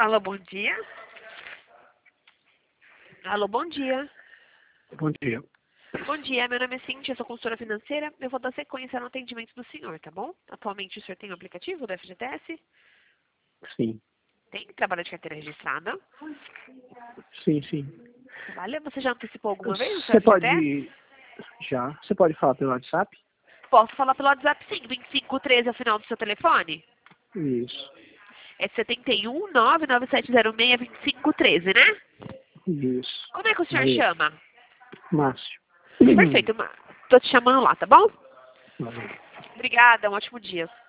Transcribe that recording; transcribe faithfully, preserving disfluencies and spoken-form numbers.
Alô, bom dia. Alô, bom dia. Bom dia. Bom dia, meu nome é Cintia, sou consultora financeira. Eu vou dar sequência no atendimento do senhor, tá bom? Atualmente o senhor tem o aplicativo do F G T S? Sim. Tem? Trabalha de carteira registrada? Sim, sim. Trabalha? Você já antecipou alguma vez o seu Você F G T S? pode. Já. Você pode falar pelo WhatsApp? Posso falar pelo WhatsApp sim, vinte e cinco treze é o final do seu telefone? Isso. É setenta e um, nove nove sete zero seis, vinte e cinco treze, né? Isso. Como é que o senhor Aí, chama? Márcio. Perfeito, ma- tô te chamando lá, tá bom? Valeu. Obrigada, um ótimo dia.